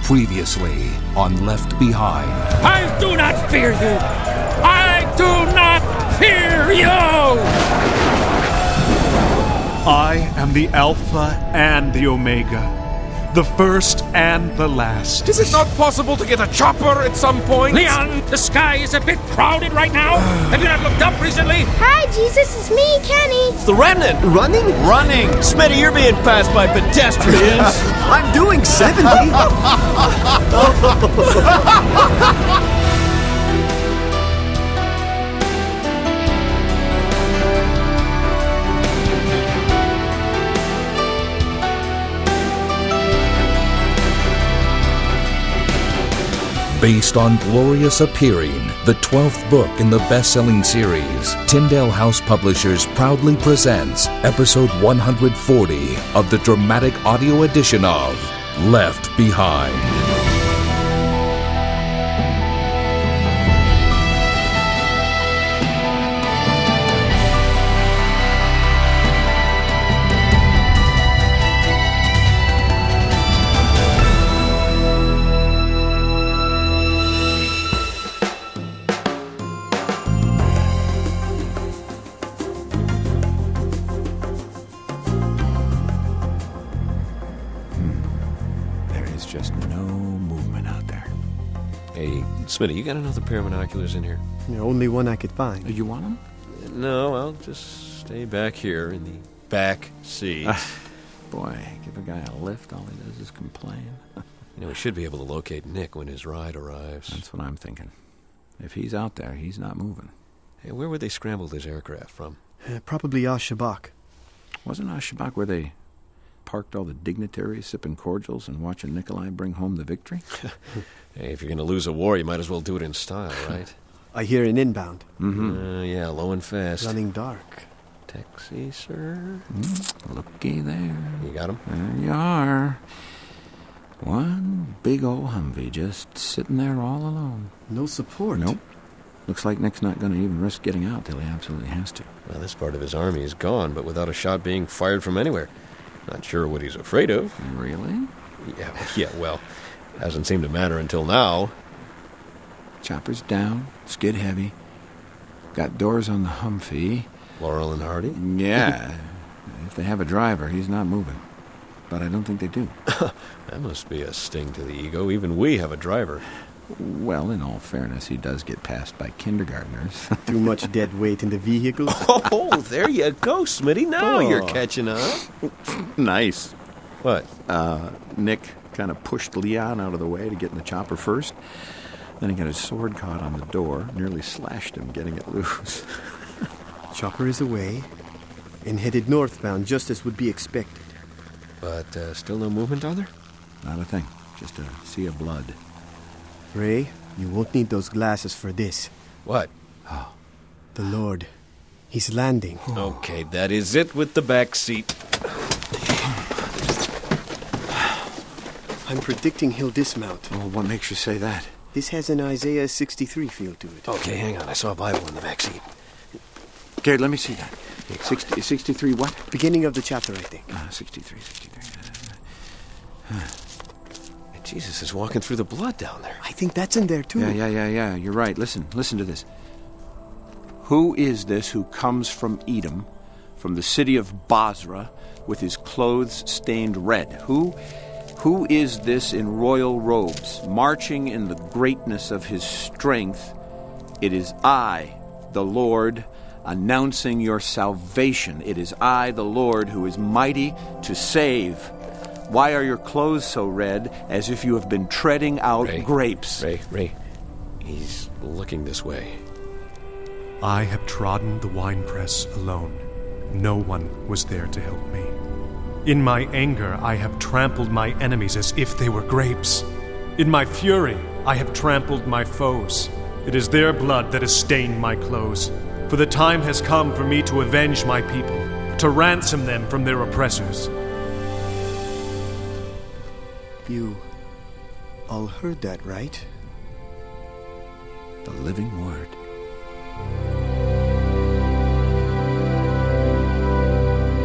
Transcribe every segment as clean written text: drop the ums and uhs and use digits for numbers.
Previously on Left Behind. I do not fear you! I do not fear you! I am the Alpha and the Omega, the first and the last. Is it not possible to get a chopper at some point? Leon, the sky is a bit crowded right now. Have you not looked up recently? Hi, Jesus, it's me, Kenny. It's the remnant. Running? Running. Smitty, you're being passed by pedestrians. I'm doing 70. Based on Glorious Appearing, the 12th book in the best-selling series, Tyndale House Publishers proudly presents episode 140 of the dramatic audio edition of Left Behind. Smitty, you got another pair of binoculars in here? The only one I could find. You want them? No, I'll just stay back here in the back seat. Boy, give a guy a lift, all he does is complain. We should be able to locate Nick when his ride arrives. That's what I'm thinking. If he's out there, he's not moving. Hey, where would they scramble this aircraft from? Probably Shabak. Wasn't Shabak where they parked all the dignitaries sipping cordials and watching Nikolai bring home the victory? Hey, if you're going to lose a war, you might as well do it in style, right? I hear an inbound. Yeah, low and fast. Running dark. Taxi, sir? Looky there. You got him? There you are. One big old Humvee just sitting there all alone. No support. Nope. Looks like Nick's not going to even risk getting out till he absolutely has to. Well, this part of his army is gone, but without a shot being fired from anywhere. Not sure what he's afraid of. Really? Yeah, well, hasn't seemed to matter until now. Chopper's down, skid heavy. Got doors on the Humvee. Laurel and Hardy? Yeah. If they have a driver, he's not moving. But I don't think they do. That must be a sting to the ego. Even we have a driver. Well, in all fairness, he does get passed by kindergartners. Too much dead weight in the vehicle. Oh, there you go, Smitty. Now you're catching up. Nice. What? Nick kind of pushed Leon out of the way to get in the chopper first. Then he got his sword caught on the door, nearly slashed him getting it loose. Chopper is away and headed northbound just as would be expected. But still no movement, are there? Not a thing. Just a sea of blood. Ray, you won't need those glasses for this. What? Oh, the Lord. He's landing. Okay, that is it with the back seat. I'm predicting he'll dismount. Well, what makes you say that? This has an Isaiah 63 feel to it. Okay, hang on. I saw a Bible in the back seat. Garrett, let me see that. 63 what? Beginning of the chapter, I think. 63. Jesus is walking through the blood down there. I think that's in there, too. Yeah. You're right. Listen to this. Who is this who comes from Edom, from the city of Basra, with his clothes stained red? Who is this in royal robes, marching in the greatness of his strength? It is I, the Lord, announcing your salvation. It is I, the Lord, who is mighty to save. Why are your clothes so red, as if you have been treading out grapes? Ray. He's looking this way. I have trodden the winepress alone. No one was there to help me. In my anger, I have trampled my enemies as if they were grapes. In my fury, I have trampled my foes. It is their blood that has stained my clothes. For the time has come for me to avenge my people, to ransom them from their oppressors. You all heard that, right? The living word.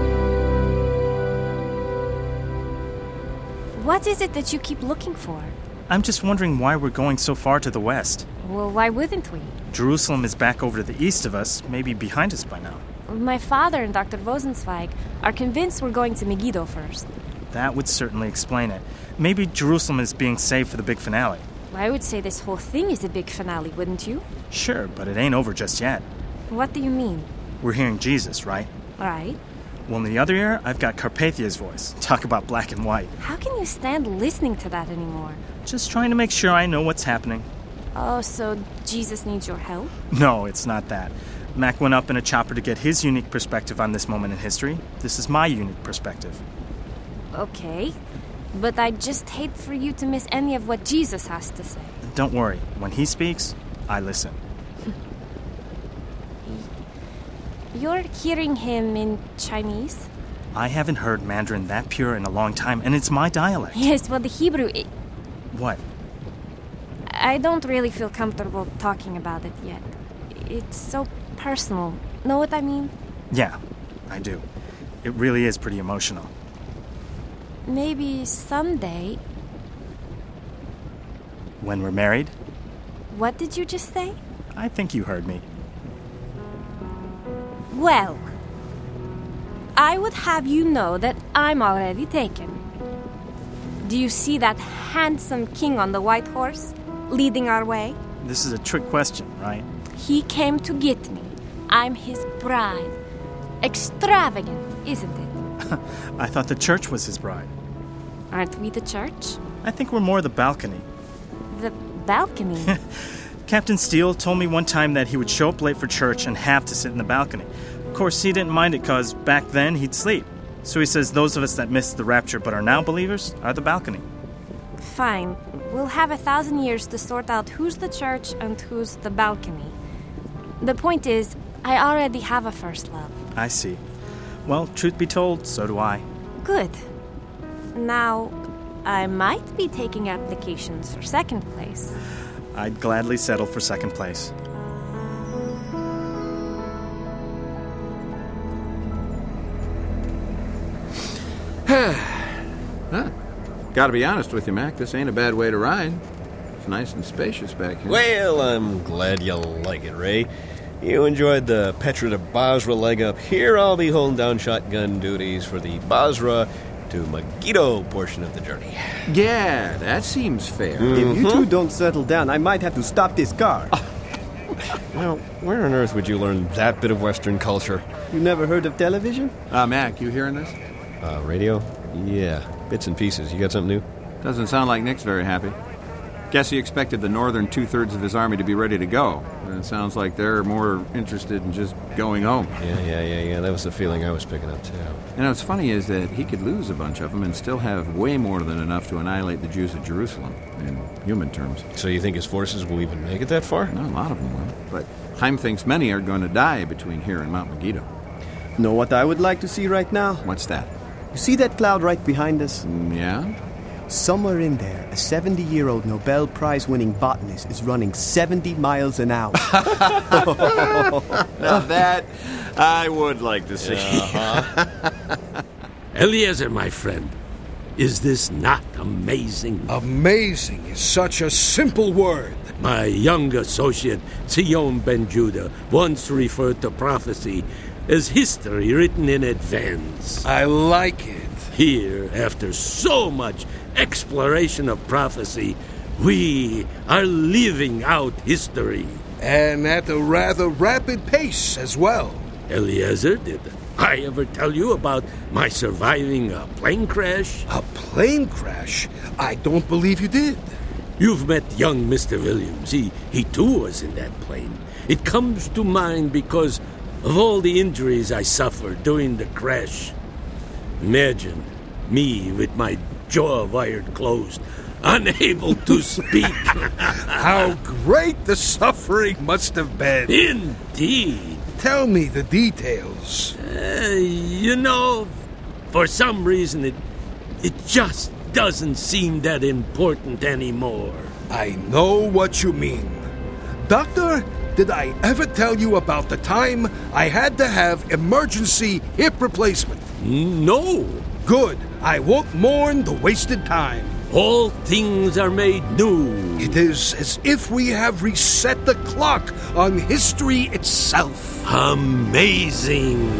What is it that you keep looking for? I'm just wondering why we're going so far to the west. Well, why wouldn't we? Jerusalem is back over to the east of us, maybe behind us by now. My father and Dr. Rosenzweig are convinced we're going to Megiddo first. That would certainly explain it. Maybe Jerusalem is being saved for the big finale. I would say this whole thing is a big finale, wouldn't you? Sure, but it ain't over just yet. What do you mean? We're hearing Jesus, right? Right. Well, in the other ear, I've got Carpathia's voice. Talk about black and white. How can you stand listening to that anymore? Just trying to make sure I know what's happening. Oh, so Jesus needs your help? No, it's not that. Mac went up in a chopper to get his unique perspective on this moment in history. This is my unique perspective. Okay, but I just hate for you to miss any of what Jesus has to say. Don't worry. When he speaks, I listen. You're hearing him in Chinese? I haven't heard Mandarin that pure in a long time, and it's my dialect. Yes, well, the Hebrew... What? I don't really feel comfortable talking about it yet. It's so personal. Know what I mean? Yeah, I do. It really is pretty emotional. Maybe someday... When we're married? What did you just say? I think you heard me. Well, I would have you know that I'm already taken. Do you see that handsome king on the white horse, leading our way? This is a trick question, right? He came to get me. I'm his bride. Extravagant, isn't it? I thought the church was his bride. Aren't we the church? I think we're more the balcony. The balcony? Captain Steele told me one time that he would show up late for church and have to sit in the balcony. Of course, he didn't mind it because back then he'd sleep. So he says those of us that missed the rapture but are now believers are the balcony. Fine. We'll have 1,000 years to sort out who's the church and who's the balcony. The point is, I already have a first love. I see. Well, truth be told, so do I. Good. Now, I might be taking applications for second place. I'd gladly settle for second place. Huh. Gotta be honest with you, Mac, this ain't a bad way to ride. It's nice and spacious back here. Well, I'm glad you like it, Ray. You enjoyed the Petra to Basra leg up. Here I'll be holding down shotgun duties for the Basra to Megiddo portion of the journey. Yeah, that seems fair. If you two don't settle down, I might have to stop this car. Well, where on earth would you learn that bit of Western culture? You never heard of television? Mac, you hearing this? Radio? Yeah, bits and pieces. You got something new? Doesn't sound like Nick's very happy. Guess he expected the northern two-thirds of his army to be ready to go. And it sounds like they're more interested in just going home. Yeah. That was the feeling I was picking up, too. You know, what's funny is that he could lose a bunch of them and still have way more than enough to annihilate the Jews of Jerusalem, in human terms. So you think his forces will even make it that far? No, a lot of them will. But Haim thinks many are going to die between here and Mount Megiddo. Know what I would like to see right now? What's that? You see that cloud right behind us? Yeah? Somewhere in there, a 70-year-old Nobel Prize-winning botanist is running 70 miles an hour. Now that I would like to see. Eliezer, my friend, is this not amazing? Amazing is such a simple word. My young associate, Zion Ben Judah, once referred to prophecy as history written in advance. I like it. Here, after so much exploration of prophecy, we are living out history. And at a rather rapid pace as well. Eliezer, did I ever tell you about my surviving a plane crash? A plane crash? I don't believe you did. You've met young Mr. Williams. He too was in that plane. It comes to mind because of all the injuries I suffered during the crash. Imagine me with my jaw wired closed, unable to speak. How great the suffering must have been. Indeed. Tell me the details. You know, for some reason it just doesn't seem that important anymore. I know what you mean. Doctor, did I ever tell you about the time I had to have emergency hip replacement? No. Good. I won't mourn the wasted time. all things are made new. It is as if we have reset the clock on history itself. Amazing.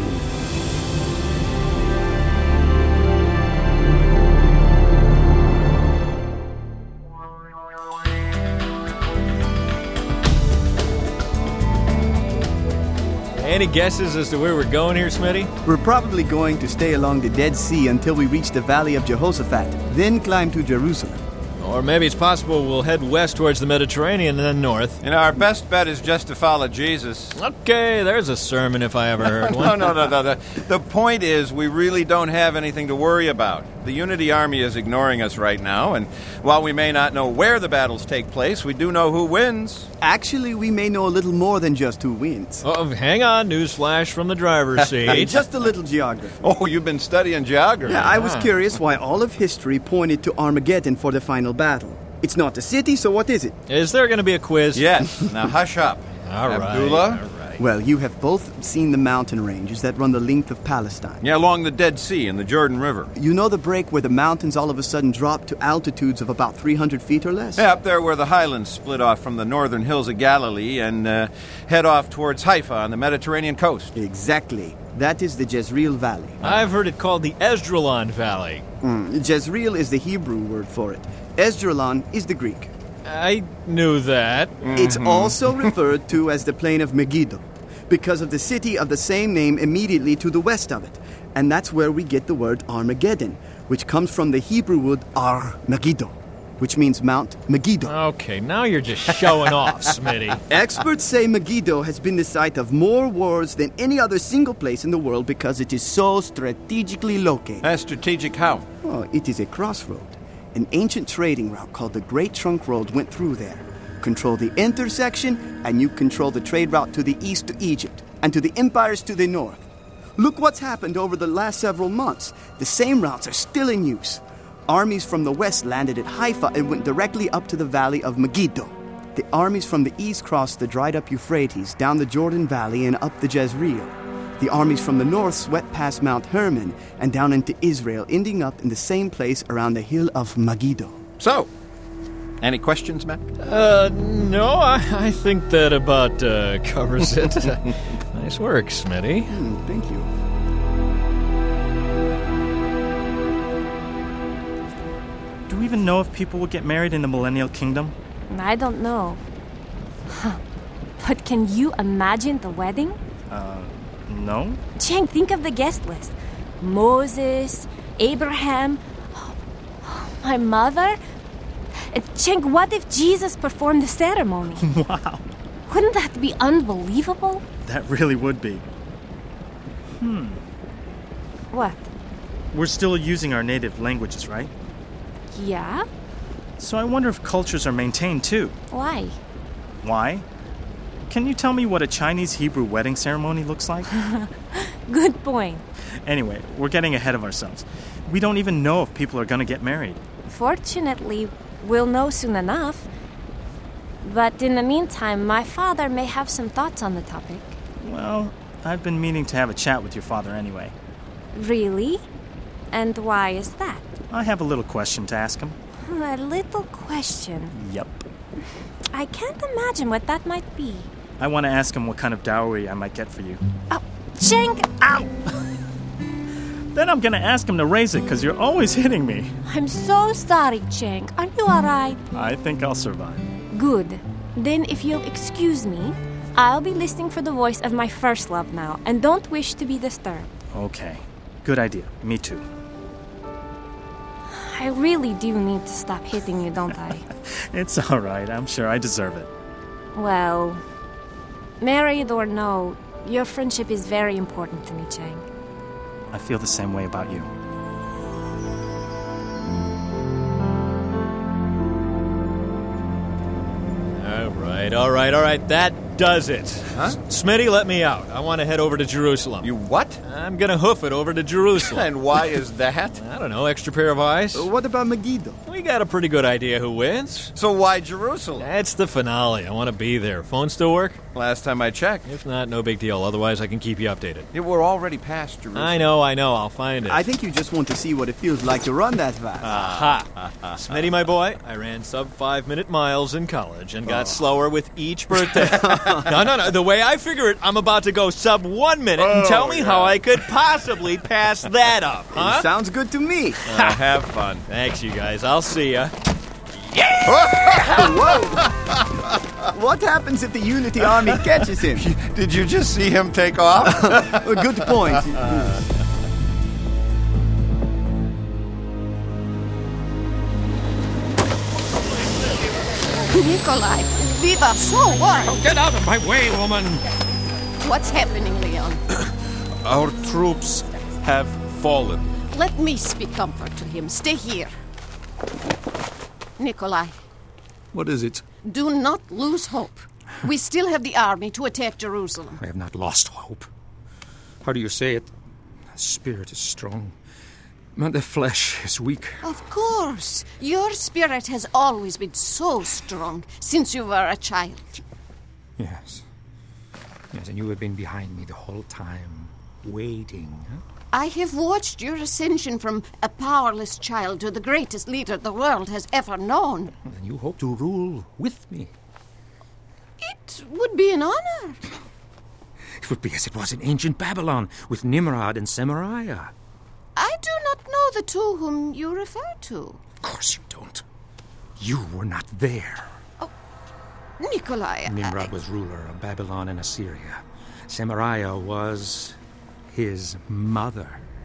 Any guesses as to where we're going here, Smitty? We're probably going to stay along the Dead Sea until we reach the Valley of Jehoshaphat, then climb to Jerusalem. Or maybe it's possible we'll head west towards the Mediterranean and then north. And our best bet is just to follow Jesus. Okay, there's a sermon if I ever heard one. No. The point is, we really don't have anything to worry about. The Unity Army is ignoring us right now, and while we may not know where the battles take place, we do know who wins. Actually, we may know a little more than just who wins. Oh, hang on, newsflash from the driver's seat. Just a little geography. Oh, you've been studying geography. Yeah, I was curious why all of history pointed to Armageddon for the final battle. It's not a city, so what is it? Is there going to be a quiz? Yes. Now hush up. All right. Abdullah? Well, you have both seen the mountain ranges that run the length of Palestine. Yeah, along the Dead Sea and the Jordan River. You know the break where the mountains all of a sudden drop to altitudes of about 300 feet or less? Yeah, up there where the highlands split off from the northern hills of Galilee and head off towards Haifa on the Mediterranean coast. Exactly. That is the Jezreel Valley. I've heard it called the Esdraelon Valley. Jezreel is the Hebrew word for it. Esdraelon is the Greek. I knew that. It's also referred to as the plain of Megiddo, because of the city of the same name immediately to the west of it. And that's where we get the word Armageddon, which comes from the Hebrew word Ar Megiddo, which means Mount Megiddo. Okay, now you're just showing off, Smitty. Experts say Megiddo has been the site of more wars than any other single place in the world because it is so strategically located. Strategic how? Oh, it is a crossroad. An ancient trading route called the Great Trunk Road went through there. Control the intersection, and you control the trade route to the east to Egypt, and to the empires to the north. Look what's happened over the last several months. The same routes are still in use. Armies from the west landed at Haifa and went directly up to the valley of Megiddo. The armies from the east crossed the dried-up Euphrates, down the Jordan Valley and up the Jezreel. The armies from the north swept past Mount Hermon and down into Israel, ending up in the same place around the hill of Megiddo. So, any questions, Matt? No, I think that about covers it. Nice work, Smitty. Thank you. Do we even know if people will get married in the Millennial Kingdom? I don't know. But can you imagine the wedding? No. Cheng, think of the guest list. Moses, Abraham, my mother. Cheng, what if Jesus performed the ceremony? Wow. Wouldn't that be unbelievable? That really would be. What? We're still using our native languages, right? Yeah? So I wonder if cultures are maintained too. Why? Why? Can you tell me what a Chinese Hebrew wedding ceremony looks like? Good point. Anyway, we're getting ahead of ourselves. We don't even know if people are going to get married. Fortunately, we'll know soon enough. But in the meantime, my father may have some thoughts on the topic. Well, I've been meaning to have a chat with your father anyway. Really? And why is that? I have a little question to ask him. A little question? Yep. I can't imagine what that might be. I want to ask him what kind of dowry I might get for you. Oh, Cheng! Ow! Then I'm going to ask him to raise it because you're always hitting me. I'm so sorry, Cheng. Are you alright? I think I'll survive. Good. Then if you'll excuse me, I'll be listening for the voice of my first love now and don't wish to be disturbed. Okay. Good idea. Me too. I really do need to stop hitting you, don't I? It's all right. I'm sure I deserve it. Well, married or no, your friendship is very important to me, Cheng. I feel the same way about you. All right. That does it. Huh? Smitty, let me out. I want to head over to Jerusalem. You what? I'm going to hoof it over to Jerusalem. And why is that? I don't know, extra pair of eyes. What about Megiddo? We got a pretty good idea who wins. So why Jerusalem? That's the finale. I want to be there. Phone still work? Last time I checked. If not, no big deal. Otherwise, I can keep you updated. Yeah, we're already past Jerusalem. I know. I'll find it. I think you just want to see what it feels like to run that fast. Aha. Smitty, my boy, I ran sub-5-minute miles in college and got slower with each birthday. No. The way I figure it, I'm about to go sub-1 minute and tell me how I could possibly pass that up, huh? It sounds good to me. Have fun. Thanks, you guys. I'll see ya. Whoa! What happens if the Unity Army catches him? Did you just see him take off? Good point. Nikolai, we were so worried. Oh, get out of my way, woman! What's happening, Leon? Our troops have fallen. Let me speak comfort to him. Stay here. Nikolai, What is it? do not lose hope. We still have the army to attack Jerusalem. I have not lost hope. How do you say it? The spirit is strong, but the flesh is weak. Of course. Your spirit has always been so strong since you were a child. Yes. Yes, and you have been behind me the whole time, waiting. Huh? I have watched your ascension from a powerless child to the greatest leader the world has ever known. And you hope to rule with me. It would be an honor. It would be as it was in ancient Babylon with Nimrod and Semariah. I do not know the two whom you refer to. Of course you don't. You were not there. Oh, Nikolai. Nimrod was ruler of Babylon and Assyria. Semariah was his mother.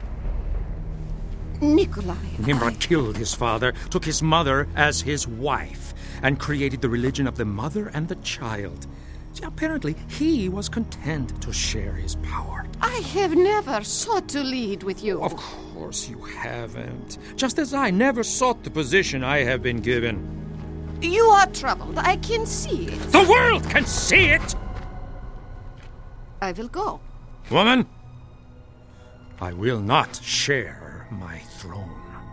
Nikolai. Nimrod killed his father, took his mother as his wife, and created the religion of the mother and the child. See, apparently, he was content to share his power. I have never sought to lead with you. Of course you haven't. Just as I never sought the position I have been given. You are troubled. I can see it. The world can see it! I will go. Woman, I will not share my throne.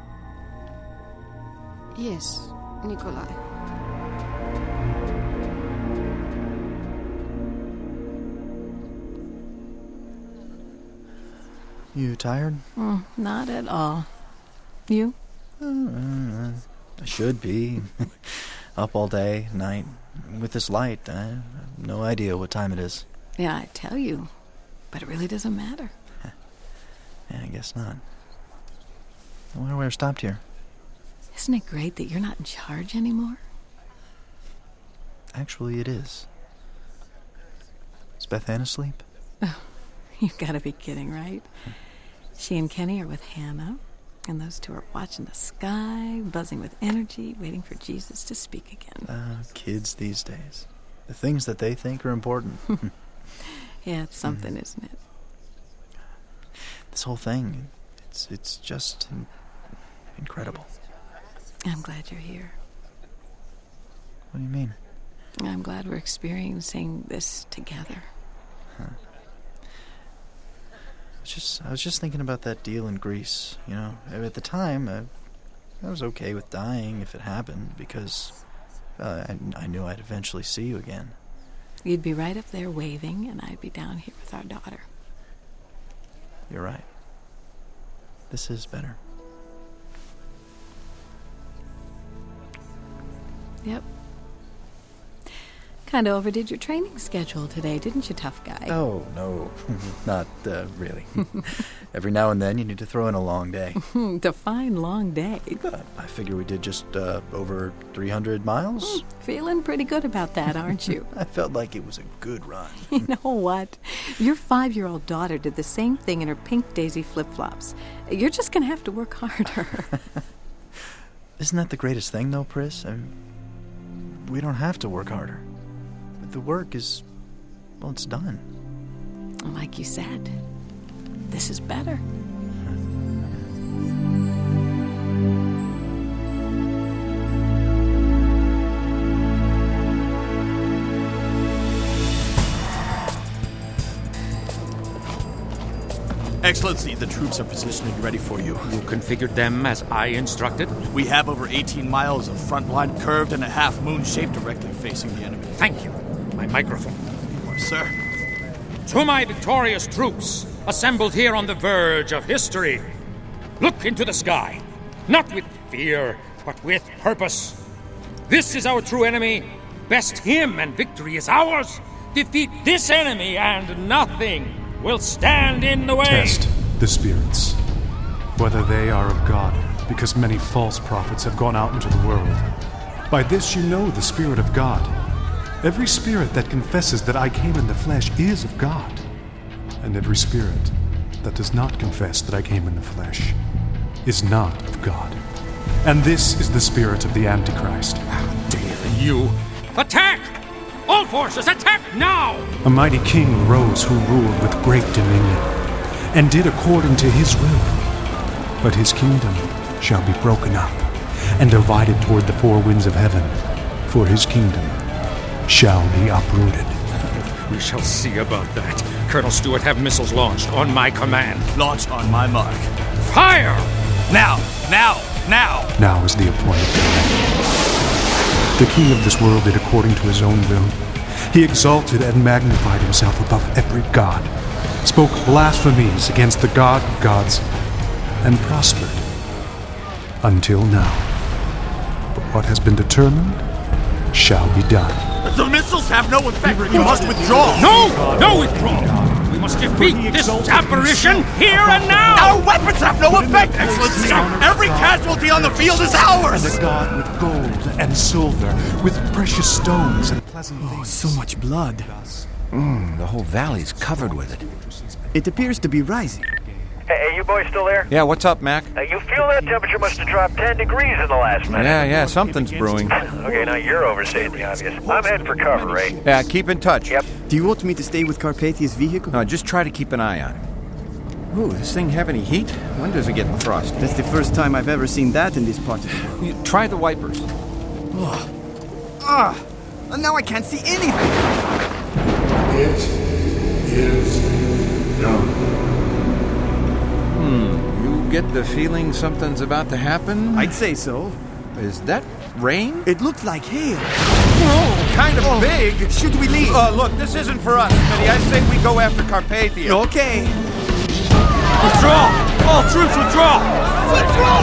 Yes, Nikolai. You tired? Not at all. You? I should be. Up all day, night. With this light, I have no idea what time it is. Yeah, I tell you. But it really doesn't matter. Yeah, I guess not. I wonder where I stopped here. Isn't it great that you're not in charge anymore? Actually, it is. Is Beth Ann asleep? Oh, you've got to be kidding, right? She and Kenny are with Hannah, and those two are watching the sky, buzzing with energy, waiting for Jesus to speak again. Kids these days. The things that they think are important. Yeah, it's something, isn't it? This whole thing, it's just incredible. I'm glad you're here. What do you mean? I'm glad we're experiencing this together. Huh. I was just thinking about that deal in Greece. You know, at the time, I was okay with dying if it happened because I knew I'd eventually see you again. You'd be right up there waving, and I'd be down here with our daughter. You're right. This is better. Yep. Kind of overdid your training schedule today, didn't you, tough guy? Oh, no. Not really. Every now and then you need to throw in a long day. Define long day. I figure we did just over 300 miles. Feeling pretty good about that, aren't you? I felt like it was a good run. You know what? Your 5-year-old daughter did the same thing in her pink daisy flip-flops. You're just going to have to work harder. Isn't that the greatest thing, though, Pris? We don't have to work harder. The work is, well, it's done. Like you said, this is better. Excellency, the troops are positioned and ready for you. You configured them as I instructed? We have over 18 miles of front line curved and a half moon shape directly facing the enemy. Thank you. My microphone. course, sir. To my victorious troops, assembled here on the verge of history, look into the sky, not with fear, but with purpose. This is our true enemy. Best him, and victory is ours. Defeat this enemy, and nothing will stand in the way. Test the spirits, whether they are of God, because many false prophets have gone out into the world. By this you know the Spirit of God. Every spirit that confesses that I came in the flesh is of God, and every spirit that does not confess that I came in the flesh is not of God. And this is the spirit of the Antichrist. How dare you! Attack! All forces, attack now! A mighty king arose who ruled with great dominion, and did according to his will. But his kingdom shall be broken up, and divided toward the four winds of heaven, for his kingdom shall be uprooted. We shall see about that. Colonel Stewart, have missiles launched on my command. Launch on my mark. Fire! Now! Now! Now! Now is the appointed time. The king of this world did according to his own will. He exalted and magnified himself above every god, spoke blasphemies against the God of gods, and prospered until now. But what has been determined shall be done. The missiles have no effect. We must withdraw. No! No withdrawal! We must defeat this apparition here and now! Our weapons have no effect, Excellency! Every casualty on the field is ours! And a god with gold and silver, with precious stones and pleasant things. Oh, so much blood. The whole valley's covered with it. It appears to be rising. Hey, you boys still there? Yeah, what's up, Mac? You feel that temperature must have dropped 10 degrees in the last minute. Yeah, something's brewing. Okay, now you're overstating the obvious. I'm heading for cover, Ray. Yeah, keep in touch. Yep. Do you want me to stay with Carpathia's vehicle? No, just try to keep an eye on it. Ooh, this thing have any heat? When does it get frosty? That's the first time I've ever seen that in this part of the world. Try the wipers. And now I can't see anything. It is done. You get the feeling something's about to happen? I'd say so. Is that rain? It looked like hail. Oh, kind of big. Should we leave? Look, this isn't for us, Smitty. I say we go after Carpathia. Okay. Withdraw! All troops withdraw!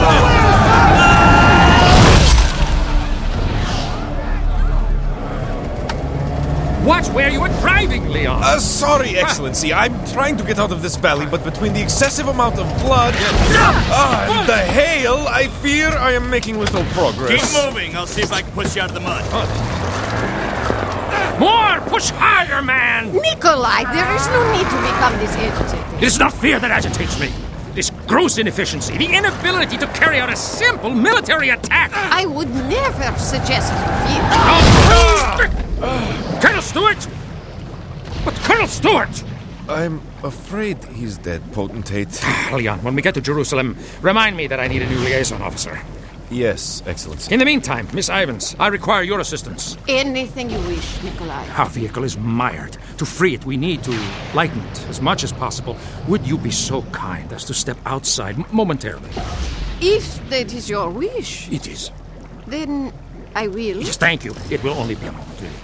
Watch where you are driving, Leon! Sorry, Excellency. I'm trying to get out of this valley, but between the excessive amount of blood and the hail, I fear I am making little progress. Keep moving. I'll see if I can push you out of the mud. More! Push higher, man! Nikolai, there is no need to become this agitated. It is not fear that agitates me. This gross inefficiency, the inability to carry out a simple military attack. I would never suggest fear. Colonel Stewart! But Colonel Stewart! I'm afraid he's dead, Potentate. Leon, when we get to Jerusalem, remind me that I need a new liaison officer. Yes, Excellency. In the meantime, Miss Ivans, I require your assistance. Anything you wish, Nikolai. Our vehicle is mired. To free it, we need to lighten it as much as possible. Would you be so kind as to step outside momentarily? If that is your wish. It is. Then I will. Yes, thank you. It will only be a moment, really.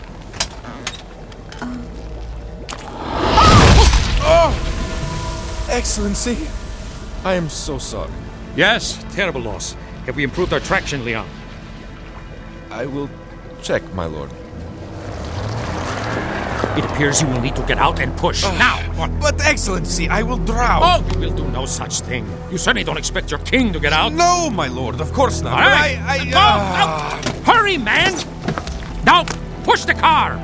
Excellency, I am so sorry. Yes, terrible loss. Have we improved our traction, Leon? I will check, my lord. It appears you will need to get out and push. Now! But, Excellency, I will drown. Oh, you will do no such thing. You certainly don't expect your king to get out. No, my lord, of course not. All right. Go! Hurry, man! Now, push the car!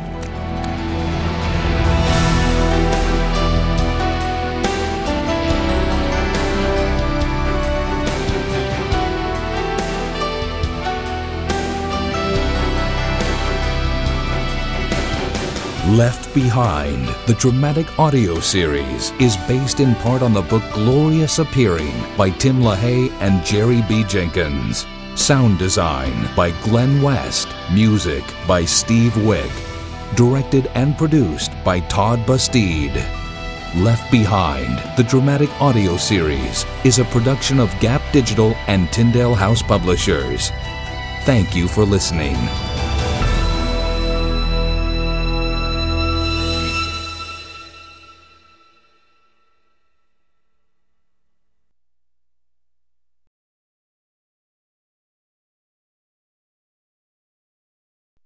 Left Behind, the dramatic audio series, is based in part on the book Glorious Appearing by Tim LaHaye and Jerry B. Jenkins. Sound design by Glenn West. Music by Steve Wick. Directed and produced by Todd Bastide. Left Behind, the dramatic audio series, is a production of Gap Digital and Tyndale House Publishers. Thank you for listening.